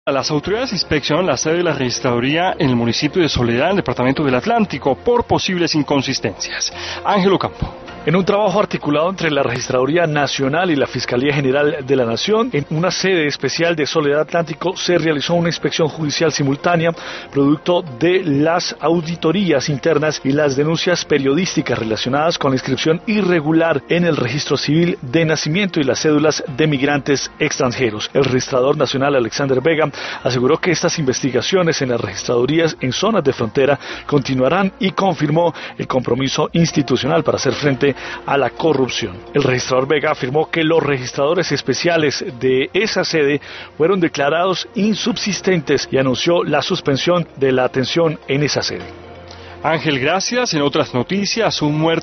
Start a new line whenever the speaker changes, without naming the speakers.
Las autoridades inspeccionan la sede de la registraduría en el municipio de Soledad, en el departamento del Atlántico, por posibles inconsistencias. Ángel Ocampo.
En un trabajo articulado entre la Registraduría Nacional y la Fiscalía General de la Nación, en una sede especial de Soledad Atlántico se realizó una inspección judicial simultánea, producto de las auditorías internas y las denuncias periodísticas relacionadas con la inscripción irregular en el registro civil de nacimiento y las cédulas de migrantes extranjeros. El registrador nacional Alexander Vega aseguró que estas investigaciones en las registradurías en zonas de frontera continuarán y confirmó el compromiso institucional para hacer frente a la corrupción. El registrador Vega afirmó que los registradores especiales de esa sede fueron declarados insubsistentes y anunció la suspensión de la atención en esa sede.
Ángel, gracias. En otras noticias, un muerto